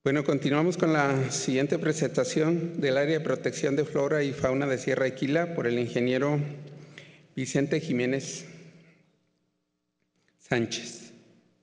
Bueno, continuamos con la siguiente presentación del área de protección de flora y fauna de Sierra de Quila por el ingeniero Vicente Jiménez Sánchez.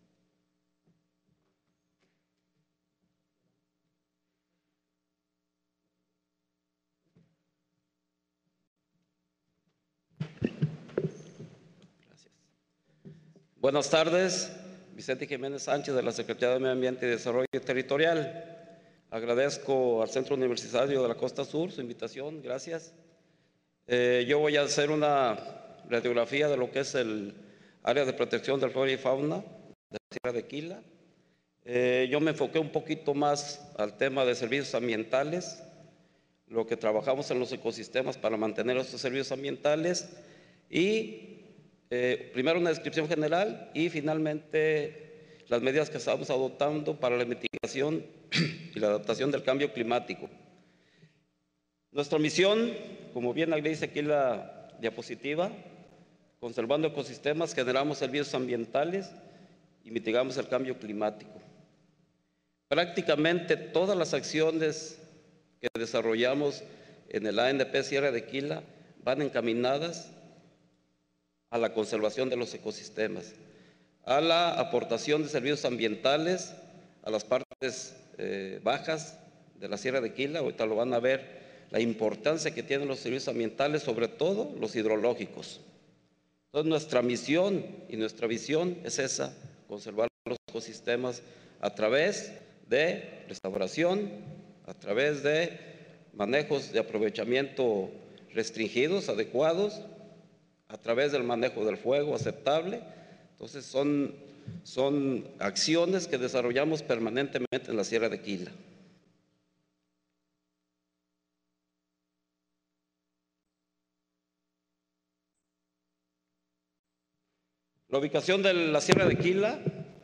Gracias. Buenas tardes, Vicente Jiménez Sánchez de la Secretaría de Medio Ambiente y Desarrollo Territorial. Agradezco al Centro Universitario de la Costa Sur su invitación, gracias. Yo voy a hacer una radiografía de lo que es el área de protección de flora y fauna de la Sierra de Quila. Yo me enfoqué un poquito más al tema de servicios ambientales, lo que trabajamos en los ecosistemas para mantener estos servicios ambientales y primero una descripción general y finalmente las medidas que estamos adoptando para la mitigación y la adaptación del cambio climático. Nuestra misión, como bien dice aquí la diapositiva, conservando ecosistemas, generamos servicios ambientales y mitigamos el cambio climático. Prácticamente todas las acciones que desarrollamos en el ANP Sierra de Quila van encaminadas a la conservación de los ecosistemas, a la aportación de servicios ambientales a las partes bajas de la Sierra de Quila. Ahorita lo van a ver, la importancia que tienen los servicios ambientales, sobre todo los hidrológicos. Entonces nuestra misión y nuestra visión es esa: conservar los ecosistemas a través de restauración, a través de manejos de aprovechamiento restringidos, adecuados, a través del manejo del fuego aceptable. Entonces son acciones que desarrollamos permanentemente en la Sierra de Quila. La ubicación de la Sierra de Quila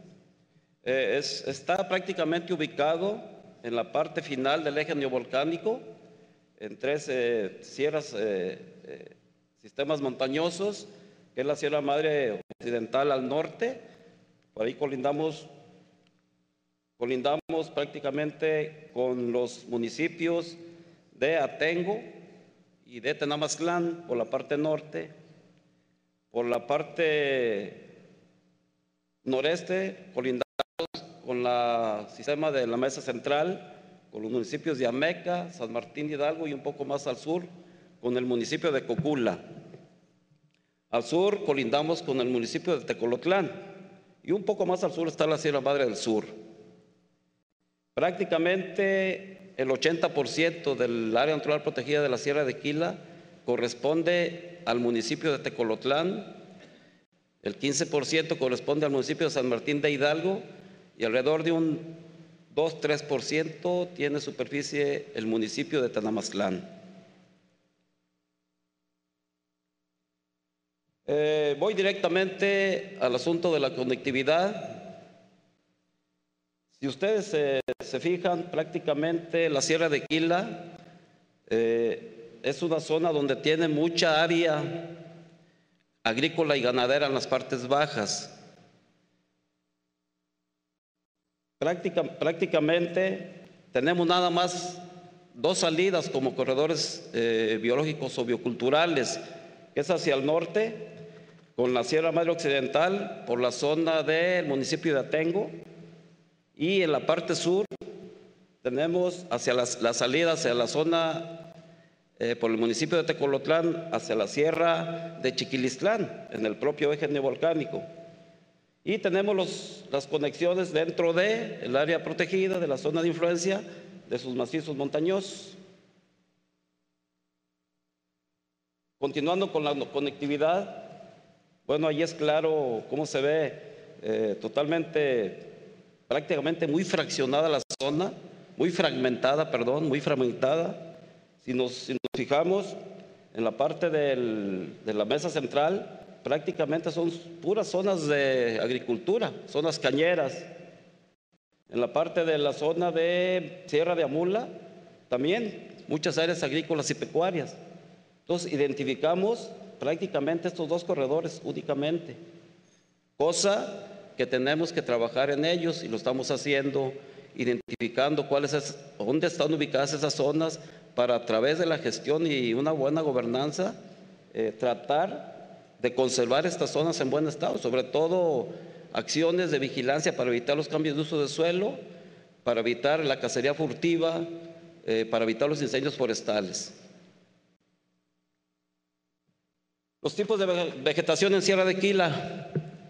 está prácticamente ubicado en la parte final del eje neovolcánico, en tres sierras, sistemas montañosos, que es la Sierra Madre Occidental al norte. Por ahí colindamos prácticamente con los municipios de Atengo y de Tenamaztlán por la parte norte. Por la parte noreste colindamos con el sistema de la Mesa Central, con los municipios de Ameca, San Martín Hidalgo y un poco más al sur con el municipio de Cocula. Al sur colindamos con el municipio de Tecolotlán y un poco más al sur está la Sierra Madre del Sur. Prácticamente el 80% del área natural protegida de la Sierra de Quila corresponde al municipio de Tecolotlán, el 15% corresponde al municipio de San Martín de Hidalgo y alrededor de un 2-3% tiene superficie el municipio de Tenamaztlán. Voy directamente al asunto de la conectividad. Si ustedes se fijan, prácticamente la Sierra de Quila es una zona donde tiene mucha área agrícola y ganadera en las partes bajas. Prácticamente tenemos nada más dos salidas como corredores biológicos o bioculturales, que es hacia el norte, con la Sierra Madre Occidental, por la zona del municipio de Atengo, y en la parte sur tenemos hacia la salida hacia la zona por el municipio de Tecolotlán hacia la Sierra de Chiquilistlán, en el propio eje neovolcánico. Y tenemos las conexiones dentro del área protegida, de la zona de influencia de sus macizos montañosos. Continuando con la conectividad, bueno, ahí es claro cómo se ve prácticamente muy fraccionada la zona, muy fragmentada. Si nos fijamos en la parte de la Mesa Central, prácticamente son puras zonas de agricultura, zonas cañeras. En la parte de la zona de Sierra de Amula, también muchas áreas agrícolas y pecuarias. Entonces, identificamos prácticamente estos dos corredores únicamente, cosa que tenemos que trabajar en ellos y lo estamos haciendo identificando dónde están ubicadas esas zonas para, a través de la gestión y una buena gobernanza, tratar de conservar estas zonas en buen estado, sobre todo acciones de vigilancia para evitar los cambios de uso de suelo, para evitar la cacería furtiva, para evitar los incendios forestales. Los tipos de vegetación en Sierra de Quila.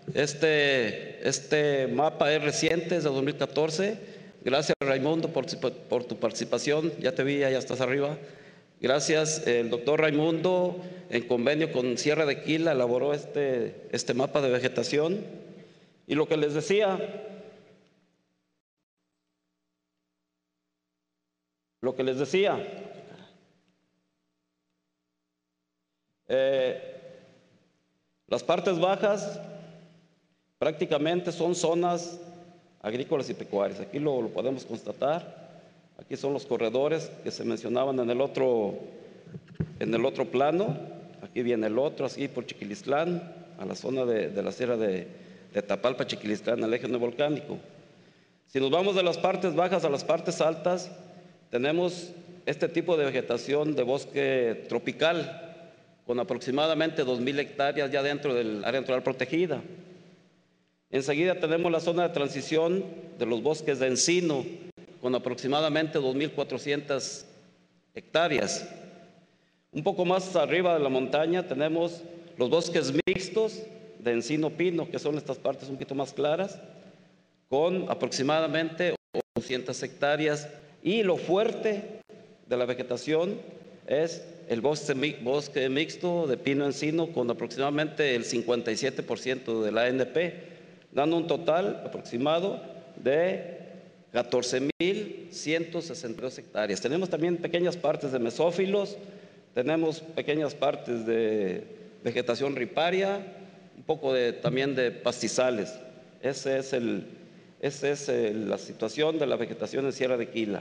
Este mapa es reciente, es de 2014. Gracias, Raimundo, por tu participación. Ya te vi, ya estás arriba. Gracias. El doctor Raimundo, en convenio con Sierra de Quila, elaboró este mapa de vegetación. Y lo que les decía, las partes bajas prácticamente son zonas agrícolas y pecuarias. Aquí lo podemos constatar. Aquí son los corredores que se mencionaban en el otro plano. Aquí viene el otro, así por Chiquilistlán, a la zona de la sierra de Tapalpa, Chiquilistlán, al eje neovolcánico. Si nos vamos de las partes bajas a las partes altas, tenemos este tipo de vegetación de bosque tropical, con aproximadamente 2,000 hectáreas ya dentro del área natural protegida. Enseguida tenemos la zona de transición de los bosques de encino, con aproximadamente 2,400 hectáreas. Un poco más arriba de la montaña tenemos los bosques mixtos de encino pino, que son estas partes un poquito más claras, con aproximadamente 800 hectáreas. Y lo fuerte de la vegetación es el bosque mixto de pino encino, con aproximadamente el 57% del ANP, dando un total aproximado de 14,162 hectáreas. Tenemos también pequeñas partes de mesófilos, tenemos pequeñas partes de vegetación riparia, un poco también de pastizales. Esa es la situación de la vegetación en Sierra de Quila.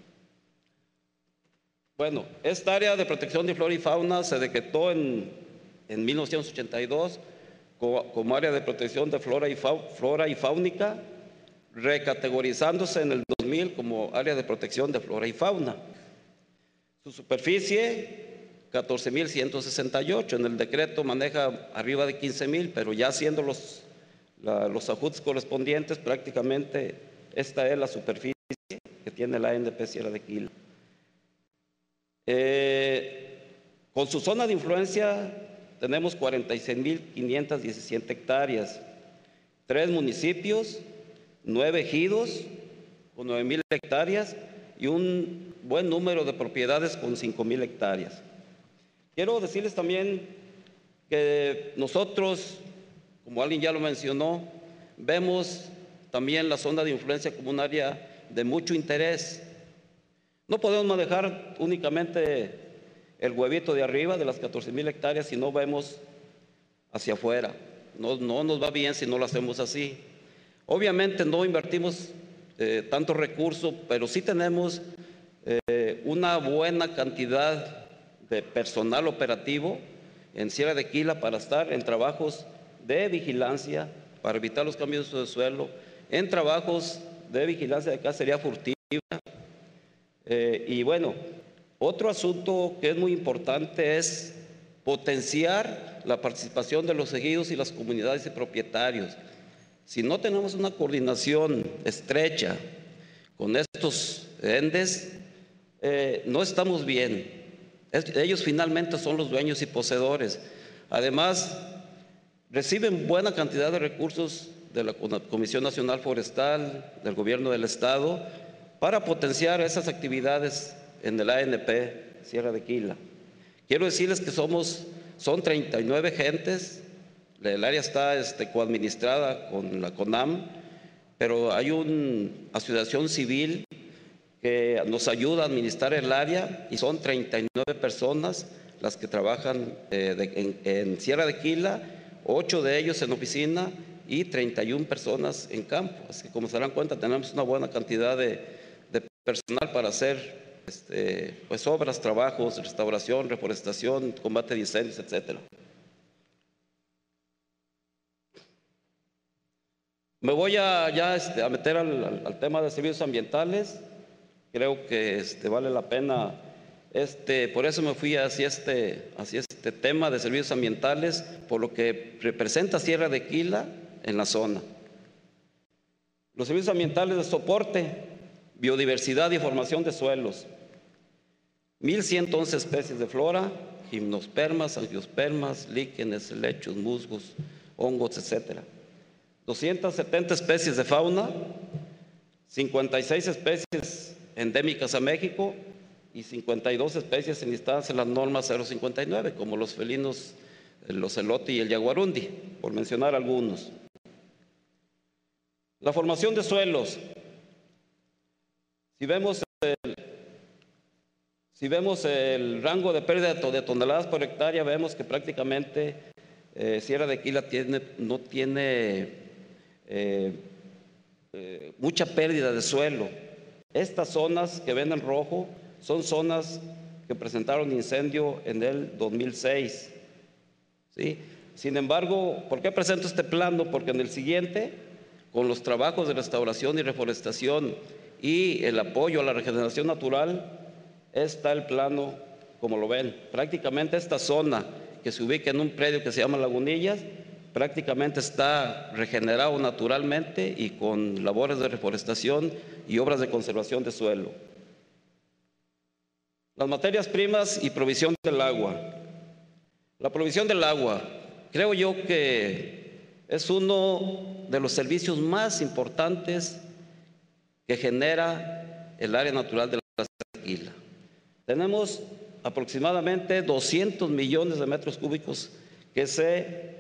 Bueno, esta área de protección de flora y fauna se decretó en 1982 como área de protección de flora y faunica, recategorizándose en el 2000 como área de protección de flora y fauna. Su superficie, 14,168. En el decreto maneja arriba de 15,000, pero ya haciendo los ajustes correspondientes, prácticamente esta es la superficie que tiene la ANP Sierra de Quila. Con su zona de influencia tenemos 46,517 hectáreas, 3 municipios, 9 ejidos con 9,000 hectáreas y un buen número de propiedades con 5,000 hectáreas. Quiero decirles también que nosotros, como alguien ya lo mencionó, vemos también la zona de influencia como un área de mucho interés. No podemos manejar únicamente el huevito de arriba de las 14,000 hectáreas si no vemos hacia afuera. No nos va bien si no lo hacemos así. Obviamente no invertimos tantos recursos, pero sí tenemos una buena cantidad de personal operativo en Sierra de Quila para estar en trabajos de vigilancia, para evitar los cambios de uso de suelo, en trabajos de vigilancia de cacería furtiva. Y bueno, otro asunto que es muy importante es potenciar la participación de los ejidos y las comunidades y propietarios. Si no tenemos una coordinación estrecha con estos entes, no estamos bien. Ellos finalmente son los dueños y poseedores. Además, reciben buena cantidad de recursos de la Comisión Nacional Forestal, del Gobierno del Estado, para potenciar esas actividades en el ANP Sierra de Quila. Quiero decirles que son 39 gentes. El área está coadministrada con la CONAM, pero hay una asociación civil que nos ayuda a administrar el área y son 39 personas las que trabajan en Sierra de Quila, 8 de ellos en oficina y 31 personas en campo. Así que, como se darán cuenta, tenemos una buena cantidad de personal para hacer pues obras, trabajos, restauración, reforestación, combate de incendios, etcétera. Me voy a meter al tema de servicios ambientales. Creo que vale la pena, por eso me fui hacia este tema de servicios ambientales, por lo que representa Sierra de Quila en la zona. Los servicios ambientales de soporte, biodiversidad y formación de suelos, 1.111 especies de flora, gimnospermas, angiospermas, líquenes, helechos, musgos, hongos, etcétera. 270 especies de fauna, 56 especies endémicas a México y 52 especies enlistadas en las normas 059, como los felinos, el ocelote y el yaguarundi, por mencionar algunos. La formación de suelos. Si vemos el rango de pérdida de toneladas por hectárea, vemos que prácticamente Sierra de Quila no tiene mucha pérdida de suelo. Estas zonas que ven en rojo son zonas que presentaron incendio en el 2006. ¿Sí? Sin embargo, ¿por qué presento este plano? Porque en el siguiente, con los trabajos de restauración y reforestación y el apoyo a la regeneración natural, está el plano como lo ven. Prácticamente esta zona que se ubica en un predio que se llama Lagunillas, prácticamente está regenerado naturalmente y con labores de reforestación y obras de conservación de suelo. Las materias primas y provisión del agua. La provisión del agua, creo yo que es uno de los servicios más importantes que genera el área natural de la Sierra de Quila. Tenemos aproximadamente 200 millones de metros cúbicos que se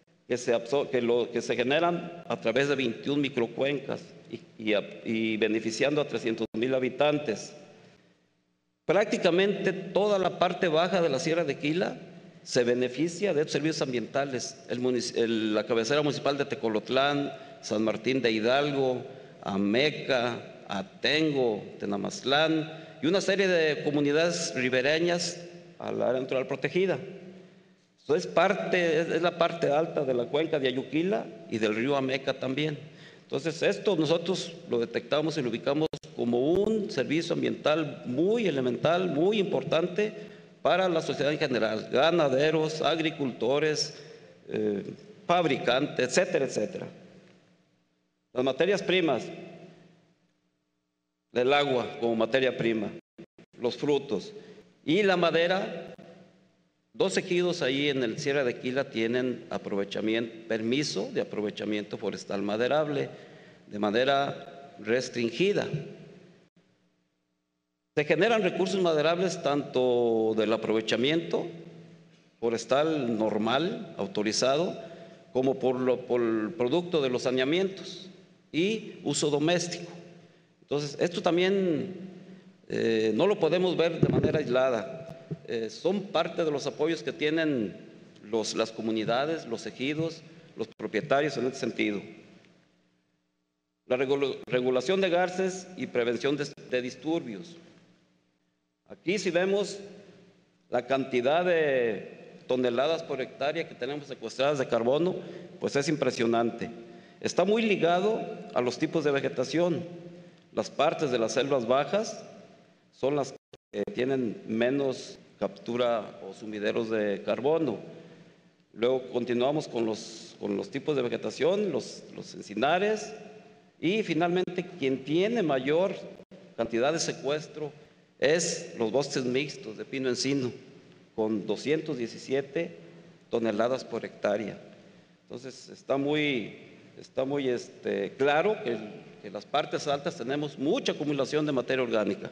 generan a través de 21 microcuencas y beneficiando a 300,000 habitantes. Prácticamente toda la parte baja de la Sierra de Quila se beneficia de estos servicios ambientales. La cabecera municipal de Tecolotlán, San Martín de Hidalgo, Ameca, Atengo, Tenamaztlán y una serie de comunidades ribereñas al área natural protegida. Esto es la parte alta de la cuenca de Ayuquila y del río Ameca también. Entonces, esto nosotros lo detectamos y lo ubicamos como un servicio ambiental muy elemental, muy importante para la sociedad en general, ganaderos, agricultores, fabricantes, etcétera, etcétera. Las materias primas, el agua como materia prima, los frutos y la madera. 2 ejidos ahí en el Sierra de Quila tienen permiso de aprovechamiento forestal maderable de manera restringida. Se generan recursos maderables tanto del aprovechamiento forestal normal, autorizado, como por el producto de los saneamientos y uso doméstico. Entonces, esto también no lo podemos ver de manera aislada. Son parte de los apoyos que tienen las comunidades, los ejidos, los propietarios en este sentido. La regulación de gases y prevención de disturbios. Aquí si vemos la cantidad de toneladas por hectárea que tenemos secuestradas de carbono, pues es impresionante. Está muy ligado a los tipos de vegetación. Las partes de las selvas bajas son las que tienen menos captura o sumideros de carbono. Luego continuamos con los tipos de vegetación, los encinares, y finalmente quien tiene mayor cantidad de secuestro es los bosques mixtos de pino-encino, con 217 toneladas por hectárea. Entonces está muy claro que en las partes altas tenemos mucha acumulación de materia orgánica.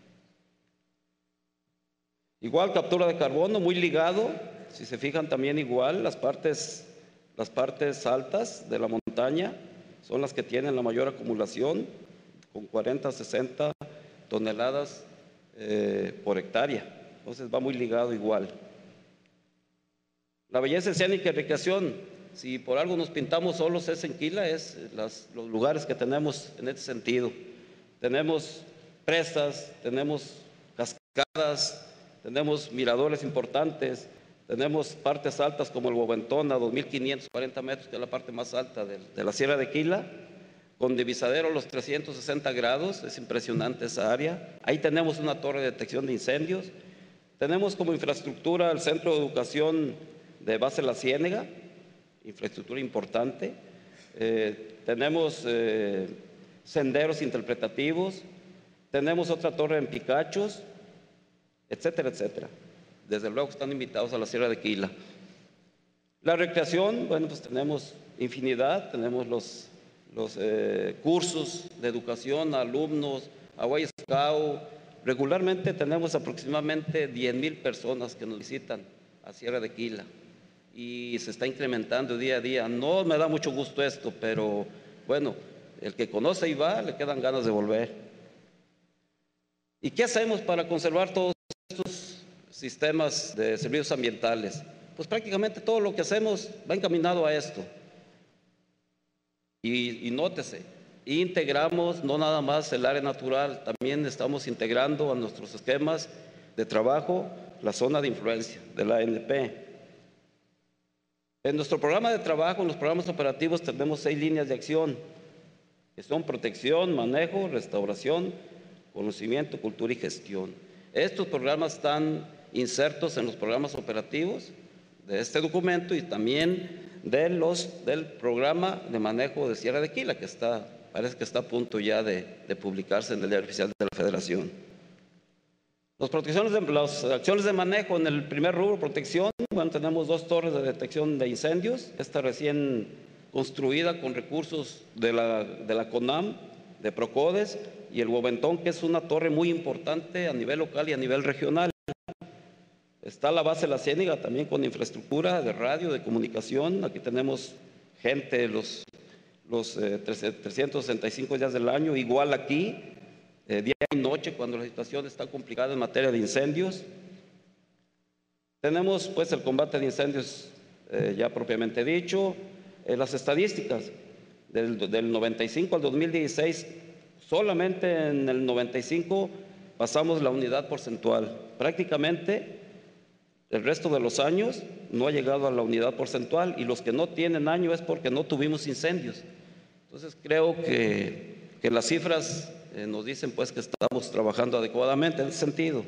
Igual captura de carbono, muy ligado, si se fijan también igual, las partes altas de la montaña son las que tienen la mayor acumulación, con 40 a 60 toneladas por hectárea. Entonces va muy ligado igual. La belleza escénica y recreación, si por algo nos pintamos solos es en Quila, es los lugares que tenemos en este sentido. Tenemos presas, tenemos cascadas, tenemos miradores importantes, Tenemos partes altas como el Hueventón a 2.540 metros, que es la parte más alta de la Sierra de Quila, con divisadero a los 360 grados, es impresionante esa área. Ahí tenemos una torre de detección de incendios. Tenemos como infraestructura el Centro de Educación de Base La Ciénega, infraestructura importante. Tenemos senderos interpretativos, tenemos otra torre en Picachos, etcétera, etcétera. Desde luego están invitados a la Sierra de Quila. La recreación, bueno, pues tenemos infinidad, tenemos los cursos de educación a alumnos, a Boy Scout. Regularmente tenemos aproximadamente 10,000 personas que nos visitan a Sierra de Quila y se está incrementando día a día. No me da mucho gusto esto, pero bueno, el que conoce y va, le quedan ganas de volver. ¿Y qué hacemos para conservar todos estos sistemas de servicios ambientales? Pues prácticamente todo lo que hacemos va encaminado a esto. Y nótese, integramos no nada más el área natural, también estamos integrando a nuestros esquemas de trabajo la zona de influencia de la ANP. En nuestro programa de trabajo, en los programas operativos, tenemos 6 líneas de acción, que son protección, manejo, restauración, conocimiento, cultura y gestión. Estos programas están insertos en los programas operativos de este documento y también del programa de manejo de Sierra de Quila, que parece que está a punto ya de publicarse en el Diario Oficial de la Federación. Las acciones de manejo en el primer rubro, protección, bueno, tenemos 2 torres de detección de incendios, esta recién construida con recursos de la CONAM, de Procodes, y el Hueventón, que es una torre muy importante a nivel local y a nivel regional. Está la base La Ciénega también con infraestructura de radio, de comunicación. Aquí tenemos gente los 365 días del año, igual aquí, día y noche, cuando la situación está complicada en materia de incendios. Tenemos pues el combate de incendios ya propiamente dicho. Las estadísticas del 95 al 2016, solamente en el 95 pasamos la unidad porcentual. Prácticamente el resto de los años no ha llegado a la unidad porcentual, y los que no tienen año es porque no tuvimos incendios. Entonces creo que las cifras nos dicen pues que estamos trabajando adecuadamente en ese sentido.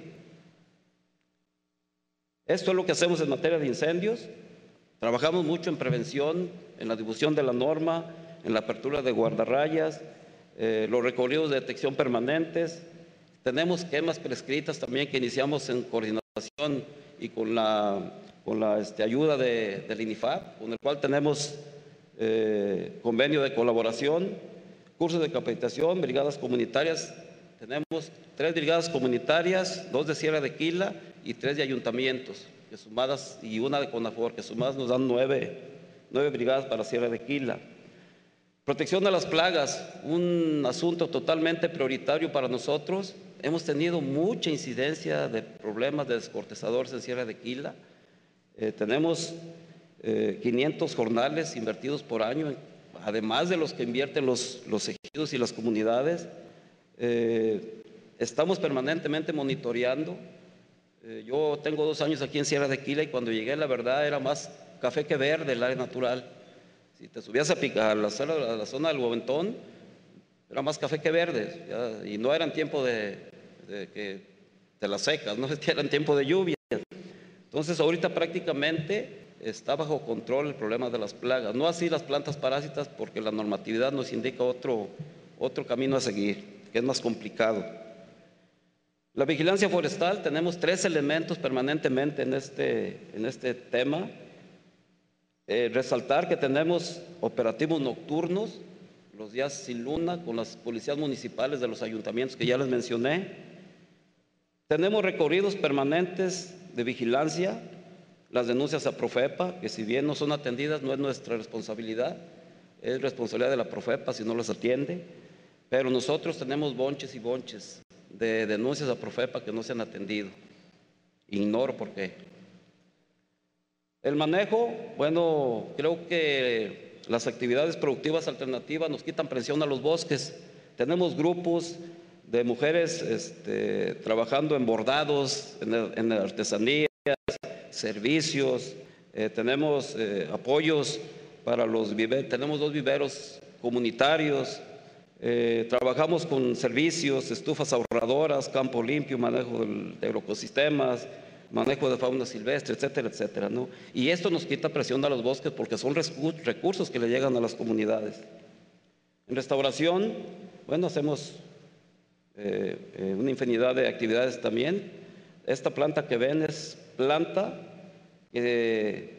Esto es lo que hacemos en materia de incendios. Trabajamos mucho en prevención, en la difusión de la norma, en la apertura de guardarrayas, los recorridos de detección permanentes. Tenemos esquemas prescritas también que iniciamos en coordinación y con la ayuda del INIFAP, con el cual tenemos convenio de colaboración, cursos de capacitación, brigadas comunitarias. Tenemos 3 brigadas comunitarias, 2 de Sierra de Quila y 3 de ayuntamientos, que sumadas, y una de CONAFOR, que sumadas nos dan 9 brigadas para Sierra de Quila. Protección de las plagas, un asunto totalmente prioritario para nosotros. Hemos tenido mucha incidencia de problemas de descortezadores en Sierra de Quila. Tenemos 500 jornales invertidos por año, además de los que invierten los ejidos y las comunidades. Estamos permanentemente monitoreando. Yo tengo 2 años aquí en Sierra de Quila y cuando llegué, la verdad, era más café que verde el área natural. Si te subías a la zona del Hueventón, era más café que verde, y no era en tiempo de las secas, no es que era en tiempo de lluvia. Entonces ahorita prácticamente está bajo control el problema de las plagas, no así las plantas parásitas, porque la normatividad nos indica otro camino a seguir, que es más complicado. La vigilancia forestal, tenemos 3 elementos permanentemente en este tema. Resaltar que tenemos operativos nocturnos los días sin luna con las policías municipales de los ayuntamientos que ya les mencioné. Tenemos recorridos permanentes de vigilancia, las denuncias a Profepa, que si bien no son atendidas, no es nuestra responsabilidad, es responsabilidad de la Profepa si no las atiende, pero nosotros tenemos bonches y bonches de denuncias a Profepa que no se han atendido. Ignoro por qué. El manejo, bueno, creo que las actividades productivas alternativas nos quitan presión a los bosques. Tenemos grupos de mujeres trabajando en bordados, en artesanías, servicios, tenemos apoyos para los viveros, tenemos 2 viveros comunitarios, trabajamos con servicios, estufas ahorradoras, campo limpio, manejo de ecosistemas, manejo de fauna silvestre, etcétera, etcétera, ¿no? Y esto nos quita presión a los bosques porque son recursos que le llegan a las comunidades. En restauración, bueno, hacemos una infinidad de actividades también. Esta planta que ven es planta que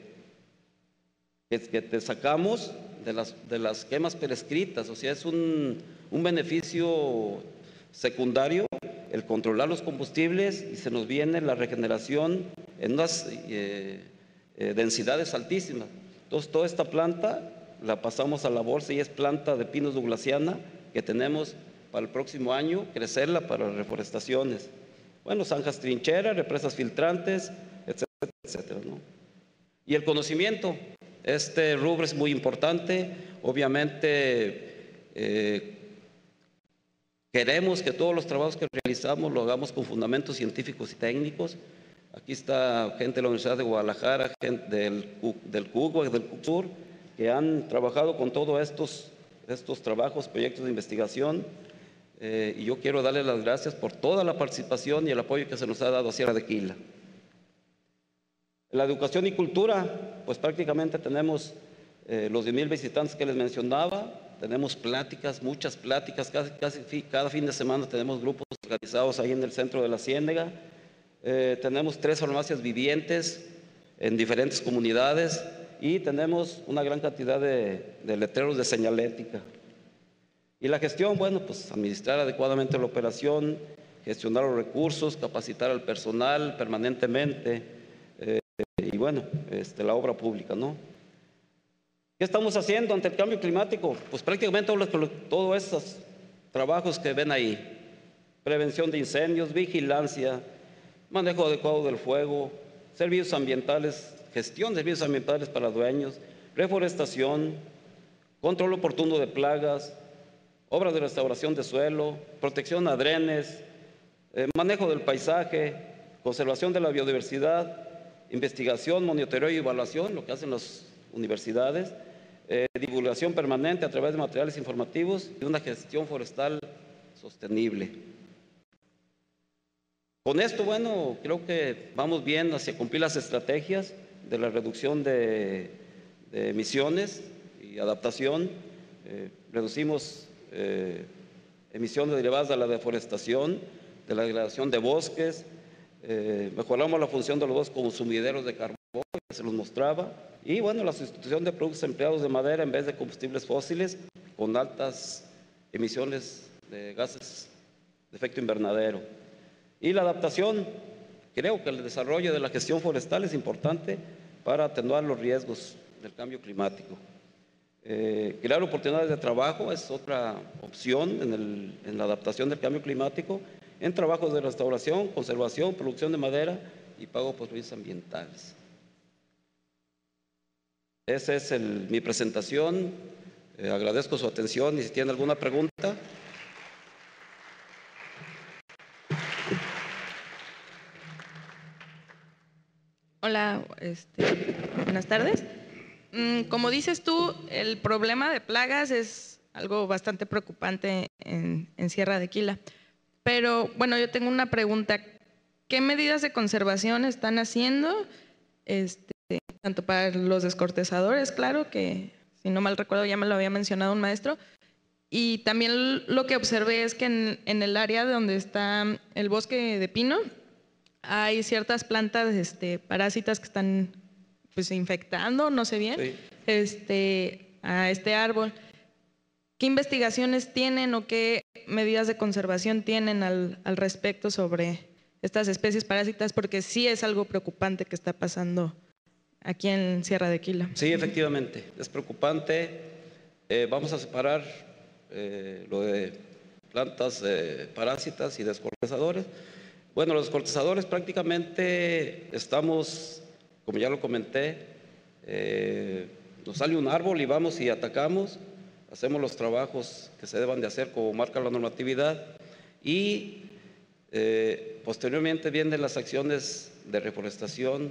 te sacamos de las quemas prescritas, o sea, es un beneficio secundario el controlar los combustibles y se nos viene la regeneración en unas densidades altísimas. Entonces, toda esta planta la pasamos a la bolsa y es planta de Pinus douglassiana que tenemos para el próximo año, crecerla para reforestaciones. Bueno, zanjas trincheras, represas filtrantes, etcétera, etcétera, ¿no? Y el conocimiento, este rubro es muy importante. Obviamente, queremos que todos los trabajos que realizamos lo hagamos con fundamentos científicos y técnicos. Aquí está gente de la Universidad de Guadalajara, gente del CUGUA, del CUCSUR, que han trabajado con todos estos trabajos, proyectos de investigación. Y yo quiero darles las gracias por toda la participación y el apoyo que se nos ha dado a Sierra de Quila. La educación y cultura, pues prácticamente tenemos los 10,000 visitantes que les mencionaba, tenemos pláticas, muchas pláticas, casi cada fin de semana tenemos grupos organizados ahí en el centro de la Ciénega, tenemos 3 farmacias vivientes en diferentes comunidades y tenemos una gran cantidad de letreros de señalética. Y la gestión, bueno, pues administrar adecuadamente la operación, gestionar los recursos, capacitar al personal permanentemente y bueno, la obra pública, ¿no? ¿Qué estamos haciendo ante el cambio climático? Pues prácticamente todos estos trabajos que ven ahí: prevención de incendios, vigilancia, manejo adecuado del fuego, servicios ambientales, gestión de servicios ambientales para dueños, reforestación, control oportuno de plagas, obras de restauración de suelo, protección a drenes, manejo del paisaje, conservación de la biodiversidad, investigación, monitoreo y evaluación, lo que hacen las universidades, divulgación permanente a través de materiales informativos y una gestión forestal sostenible. Con esto, bueno, creo que vamos bien hacia cumplir las estrategias de la reducción de emisiones y adaptación. Reducimos emisiones derivadas de la deforestación, de la degradación de bosques, mejoramos la función de los bosques como sumideros de carbón, que se los mostraba, y bueno, la sustitución de productos empleados de madera en vez de combustibles fósiles con altas emisiones de gases de efecto invernadero. Y la adaptación, creo que el desarrollo de la gestión forestal es importante para atenuar los riesgos del cambio climático. Crear oportunidades de trabajo es otra opción en la adaptación del cambio climático, en trabajos de restauración, conservación, producción de madera y pago por servicios ambientales. Esa es mi presentación. Agradezco su atención y si tienen alguna pregunta. Hola, buenas tardes. Como dices tú, el problema de plagas es algo bastante preocupante en Sierra de Quila. Pero bueno, yo tengo una pregunta. ¿Qué medidas de conservación están haciendo? Tanto para los descortezadores, claro, que si no mal recuerdo ya me lo había mencionado un maestro. Y también lo que observé es que en el área donde está el bosque de pino hay ciertas plantas parásitas que están pues infectando, no sé bien, sí, a este árbol. ¿Qué investigaciones tienen o qué medidas de conservación tienen al respecto sobre estas especies parásitas? Porque sí es algo preocupante que está pasando aquí en Sierra de Quila. Sí, efectivamente, es preocupante. Vamos a separar lo de plantas parásitas y descortezadores. Bueno, los descortezadores prácticamente estamos, como ya lo comenté, nos sale un árbol y vamos y atacamos, hacemos los trabajos que se deban de hacer como marca la normatividad y posteriormente vienen las acciones de reforestación,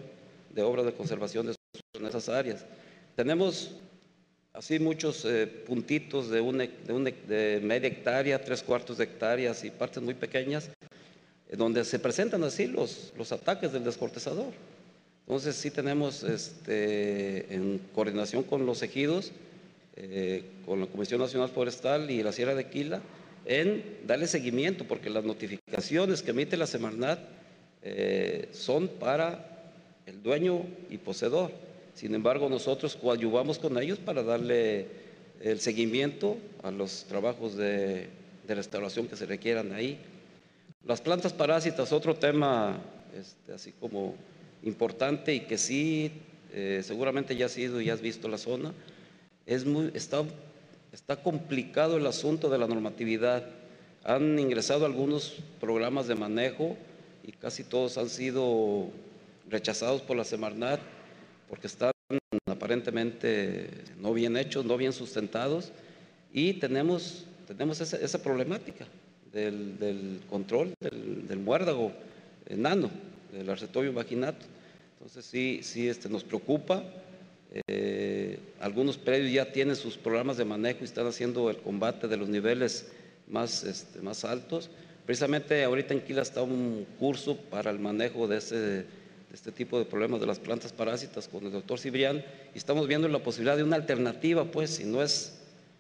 de obras de conservación de suelos en esas áreas. Tenemos así muchos puntitos de media hectárea, 3/4 de hectáreas y partes muy pequeñas, donde se presentan así los ataques del descortezador. Entonces sí tenemos en coordinación con los ejidos, con la Comisión Nacional Forestal y la Sierra de Quila, en darle seguimiento, porque las notificaciones que emite la Semarnat son para el dueño y poseedor. Sin embargo, nosotros coadyuvamos con ellos para darle el seguimiento a los trabajos de restauración que se requieran ahí. Las plantas parásitas, otro tema así como importante y que sí, seguramente ya has ido y has visto la zona, está complicado el asunto de la normatividad. Han ingresado algunos programas de manejo y casi todos han sido rechazados por la Semarnat porque están aparentemente no bien hechos, no bien sustentados, y tenemos esa problemática del control del muérdago enano, del Arcetobium vaginatum. Entonces sí nos preocupa. Algunos predios ya tienen sus programas de manejo y están haciendo el combate de los niveles más altos. Precisamente ahorita en Quila está un curso para el manejo de este tipo de problemas de las plantas parásitas con el doctor Cibrián, y estamos viendo la posibilidad de una alternativa, pues si no es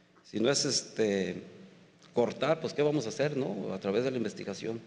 cortar, pues qué vamos a hacer, ¿no? A través de la investigación.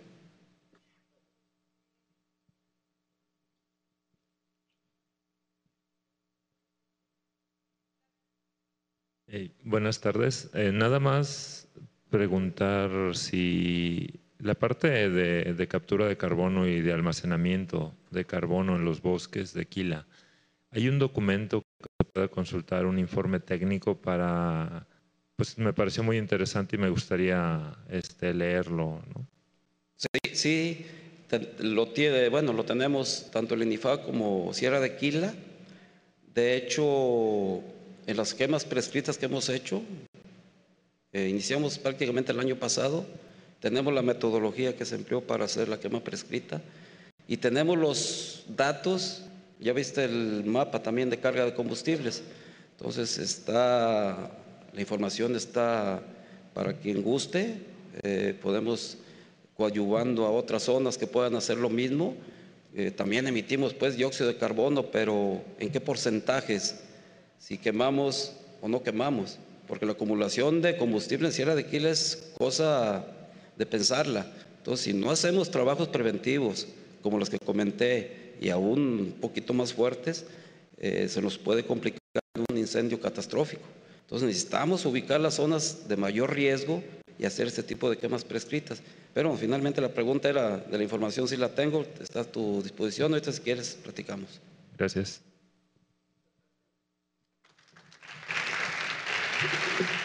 Buenas tardes. Nada más preguntar si la parte de captura de carbono y de almacenamiento de carbono en los bosques de Quila, ¿hay un documento que se pueda consultar, un informe técnico para, pues me pareció muy interesante y me gustaría leerlo, ¿no? Sí, lo tenemos tanto el INIFAC como Sierra de Quila. De hecho, en las quemas prescritas que hemos hecho, iniciamos prácticamente el año pasado, tenemos la metodología que se empleó para hacer la quema prescrita y tenemos los datos, ya viste el mapa también de carga de combustibles. Entonces la información está para quien guste, podemos coadyuvando a otras zonas que puedan hacer lo mismo. También emitimos pues dióxido de carbono, pero ¿en qué porcentajes? Si quemamos o no quemamos, porque la acumulación de combustible en Sierra de Quila es cosa de pensarla. Entonces, si no hacemos trabajos preventivos como los que comenté y aún un poquito más fuertes, se nos puede complicar un incendio catastrófico. Entonces necesitamos ubicar las zonas de mayor riesgo y hacer este tipo de quemas prescritas. Pero finalmente la pregunta era de la información, si la tengo, está a tu disposición. Ahorita si quieres platicamos. Gracias.